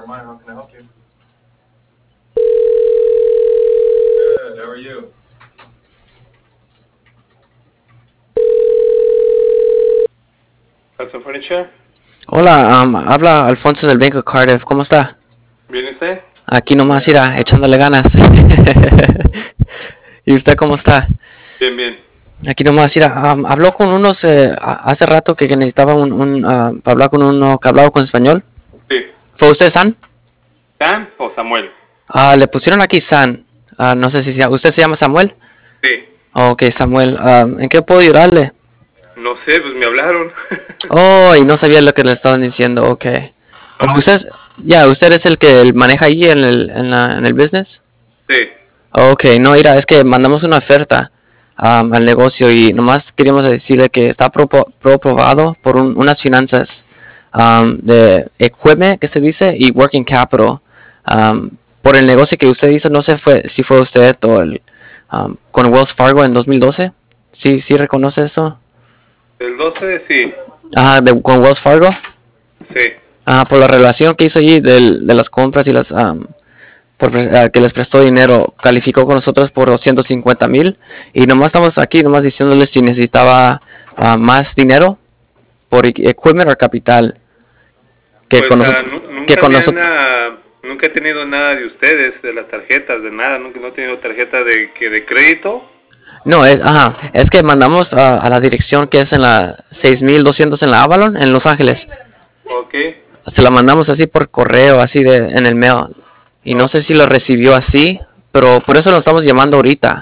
Hudson Furniture. Hola, habla Alfonso del Bank of Cardiff. ¿Cómo está? ¿Viene usted? Aquí nomás irá echándole ganas. ¿Y usted cómo está? Bien, bien. Aquí nomás irá. Habló con unos hace rato que necesitaba hablar con uno que hablaba con español. Sí. ¿Fue usted San? ¿Sam o Samuel? Le pusieron aquí San. No sé si usted se llama Samuel. Sí. Ok, Samuel. ¿En qué puedo ayudarle? No sé, pues me hablaron. Oh, y no sabía lo que le estaban diciendo. Ok. Usted, usted es el que maneja ahí en el business. Sí. Ok, no, mira, es que mandamos una oferta al negocio y nomás queríamos decirle que está aprobado por unas finanzas de equipment, que se dice, y working capital. Por el negocio que usted hizo, no sé si fue usted o con Wells Fargo en 2012. ¿Sí reconoce eso? El 12, sí. Con Wells Fargo. Sí. Por la relación que hizo allí de las compras y las que les prestó dinero, calificó con nosotros por 250,000 y nomás estamos aquí nomás diciéndole si necesitaba más dinero por equipment o capital que Pues con nosotros nunca he tenido nada de ustedes, de las tarjetas, de nada. Nunca no he tenido tarjeta de crédito. no es que mandamos a la dirección que es en la 6200 en la Avalon en Los Ángeles. Ok. Se la mandamos así por correo, así en el mail, y no sé si lo recibió así, pero por eso lo estamos llamando ahorita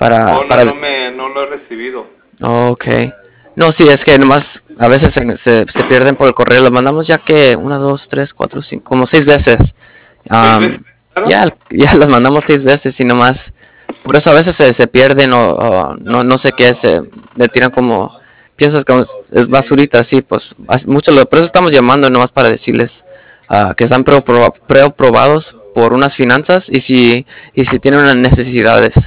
No lo he recibido. Okay. No, sí, es que nomás a veces se pierden por el correo. Lo mandamos ya que 1, 2, 3, 4, 5, como 6 veces. ¿6 veces? Claro. Ya los mandamos 6 veces y nomás. Por eso a veces se pierden o no sé qué, le tiran como. Piensas que es basurita, sí, pues por eso estamos llamando nomás para decirles que están preaprobados por unas finanzas y si tienen unas necesidades.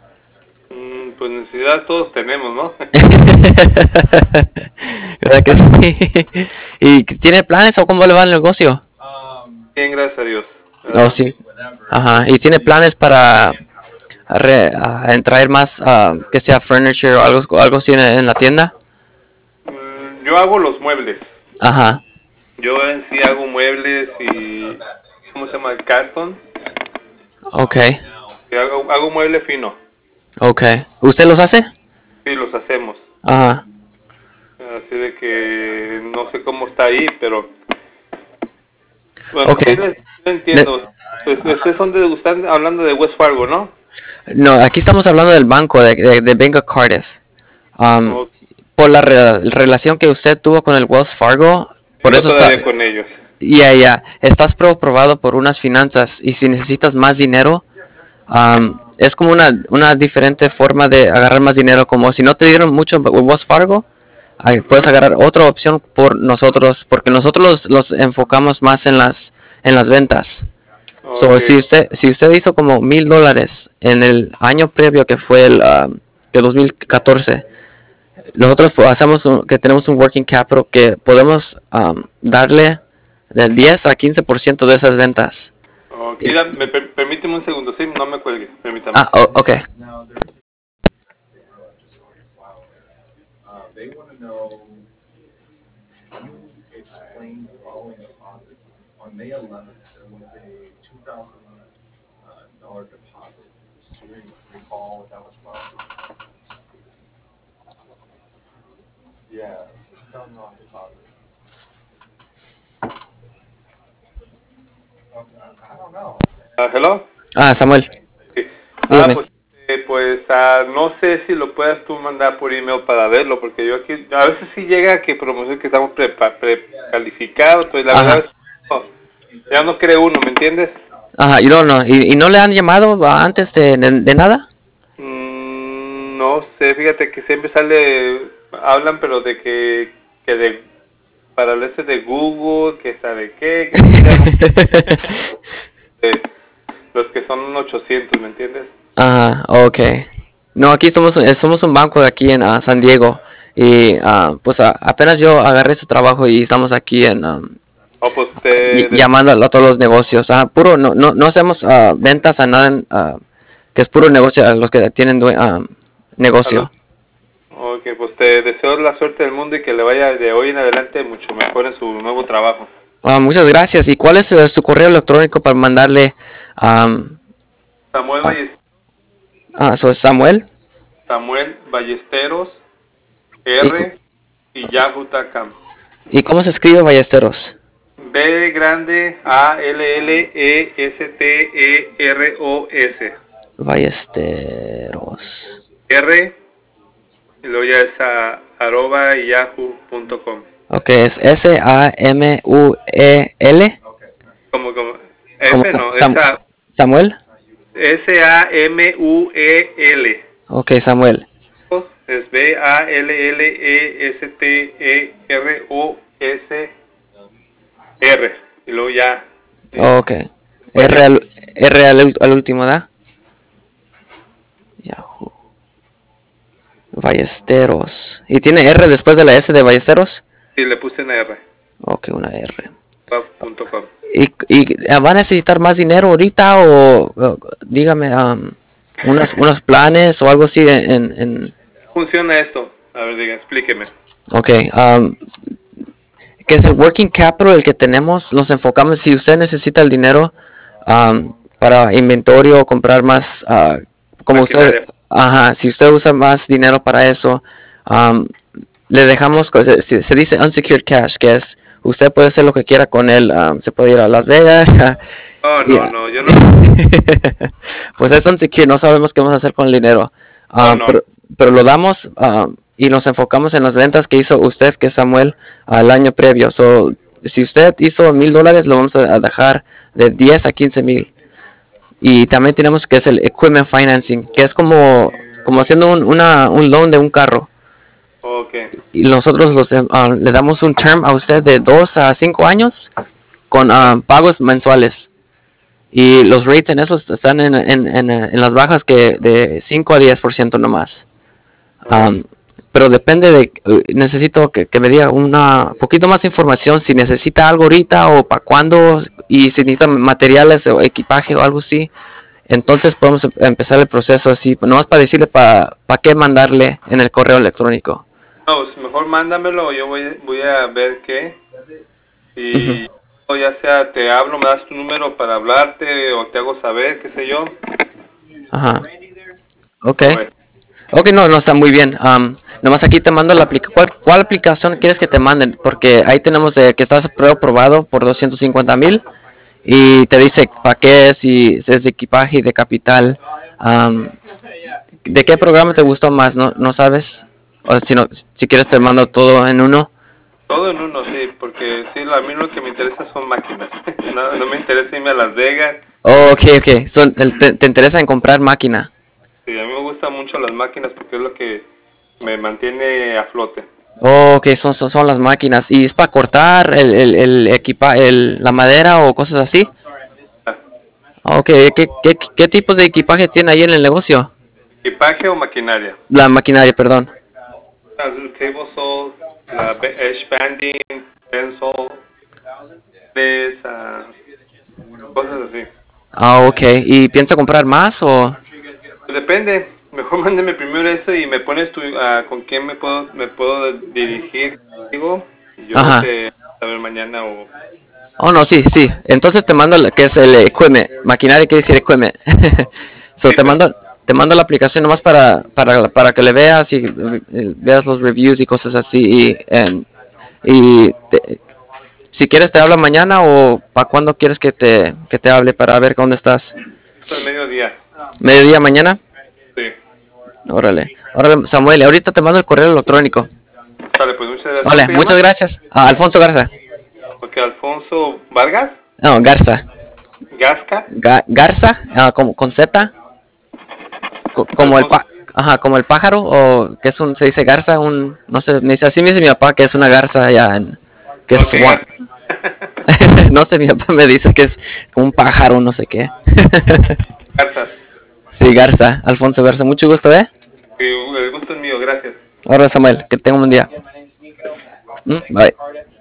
Pues necesidad todos tenemos, ¿no? ¿Verdad que sí? ¿Y tiene planes o cómo le va el negocio? Bien, gracias a Dios. Oh, sí. Ajá. ¿Y tiene planes para traer más, que sea furniture o algo así en la tienda? Yo hago los muebles. Ajá. Yo en sí hago muebles y... ¿Cómo se llama? El cartón. Okay. Y hago mueble fino. Okay. ¿Usted los hace? Sí, los hacemos. Ajá. Así de que no sé cómo está ahí, pero... Bueno, Okay. sí les entiendo. Pues ustedes están hablando de West Fargo, ¿no? No, aquí estamos hablando del banco de Bank of Cardiff. Um, O- por la relación que usted tuvo con el Wells Fargo, por Sigo eso está. todavía con ellos. Estás aprobado por unas finanzas y si necesitas más dinero, es como una diferente forma de agarrar más dinero, como si no te dieron mucho en Wells Fargo, puedes agarrar otra opción por nosotros, porque nosotros los enfocamos más en las ventas. So, Ok. si usted hizo como $1,000 en el año previo que fue de 2014, nosotros hacemos que tenemos un working capital que podemos darle del 10 a 15% de esas ventas. Ok, mira, permíteme un segundo, sí, no me cuelgue, permítame. Ok. Hello. Samuel, Sí. dígame. No sé si lo puedas tú mandar por email para verlo, porque yo aquí, a veces sí llega que promoción que estamos precalificados, pues la verdad Ajá. es que no, ya no cree uno, ¿me entiendes? Ajá, ¿y no le han llamado antes de nada? No sé, fíjate que siempre hablan pero de que para el de Google, que sabe qué, que de los que son 800, ¿me entiendes? Ajá, ok. No, aquí somos un banco de aquí en San Diego y pues apenas yo agarré su trabajo y estamos aquí pues llamando a todos los negocios. Puro, no hacemos ventas a nada, que es puro negocio a los que tienen negocio. Ok, pues te deseo la suerte del mundo y que le vaya de hoy en adelante mucho mejor en su nuevo trabajo. Muchas gracias. ¿Y cuál es su correo electrónico para mandarle? Samuel Ballesteros. ¿So es Samuel? Samuel Ballesteros R y yahoo.com. ¿Y cómo se escribe Ballesteros? B grande A L L E S T E R O S. Ballesteros. R y luego ya es arroba yahoo.com. Ok, es S-A-M-U-E-L. Como F no, Samuel. S-A-M-U-E-L. Ok, Samuel. Es B-A-L-L-E-S-T-E-R-O-S-R. Y luego ya. Ok. R al último, ¿da? Yahoo. Ballesteros. ¿Y tiene R después de la S de Ballesteros? Sí, le puse una R. Ok, una R. .com. ¿Y va a necesitar más dinero ahorita o dígame unos planes o algo así Funciona esto? A ver, diga, explíqueme. Ok, que es el working capital el que tenemos, nos enfocamos, si usted necesita el dinero para inventario o comprar más, como Maquinaria. usted, si usted usa más dinero para eso, le dejamos, se dice unsecured cash, que es, usted puede hacer lo que quiera con él, se puede ir a Las Vegas. No, yo no. Pues es unsecured, no sabemos qué vamos a hacer con el dinero, pero lo damos y nos enfocamos en las ventas que hizo usted, que es Samuel, al año previo. Si usted hizo $1,000, lo vamos a dejar de 10 a 15,000. Y también tenemos que es el equipment financing, que es como haciendo un loan de un carro. Okay. Y nosotros le damos un term a usted de 2 a 5 años con pagos mensuales. Y los rates en eso están en las bajas que de 5 a 10% nomás. Pero depende de, necesito que me diga una poquito más información si necesita algo ahorita o para cuándo y si necesita materiales o equipaje o algo así. Entonces podemos empezar el proceso así, nomás para decirle para qué mandarle en el correo electrónico. No, pues mejor mándamelo, yo voy a ver qué. Y ya sea te hablo, me das tu número para hablarte o te hago saber, qué sé yo. Ajá. Ok. Ok, no, está muy bien. Nomás aquí te mando la aplicación. ¿Cuál aplicación quieres que te manden? Porque ahí tenemos que estás aprobado por 250,000 y te dice para qué es, si es de equipaje y de capital. ¿De qué programa te gustó más? ¿No sabes? O si quieres te mando todo en uno. Todo en uno, sí, porque sí, a mí lo que me interesa son máquinas. No me interesa irme a Las Vegas. Oh, ok. Te interesa en comprar máquina. Sí, a mí me gustan mucho las máquinas porque es lo que me mantiene a flote. Oh, ok, son las máquinas. ¿Y es para cortar la madera o cosas así? Ok, ¿qué tipos de equipaje tiene ahí en el negocio? ¿Equipaje o maquinaria? La maquinaria, perdón. Table saw, la edge banding, pencil, cosas así. Ok. ¿Y piensa comprar más o...? Pues depende. Mejor mándeme primero eso y me pones con quién me puedo dirigir. Digo, yo te a ver mañana o... Oh, no, sí. Entonces te mando que es el equipment. Maquinaria quiere decir equipment. Te mando la aplicación nomás para que le veas y veas los reviews y cosas así. Si quieres te hablo mañana o para cuándo quieres que te hable para ver dónde estás. Es mediodía. ¿Mediodía mañana? Sí. Órale, Samuel, ahorita te mando el correo electrónico. Vale, pues muchas gracias. Vale, muchas gracias. Alfonso Garza. Ok, Alfonso Vargas. No, Garza. Gasca. Garza, con Z. Como como el pájaro, o que se dice garza, no sé, así me dice mi papá que es una garza allá que es swan. No sé, mi papá me dice que es un pájaro, no sé qué. Garza. Sí, Garza, Alfonso Garza, mucho gusto, ¿eh? El gusto es mío, gracias. Ahora Samuel, que tenga un buen día. Bye.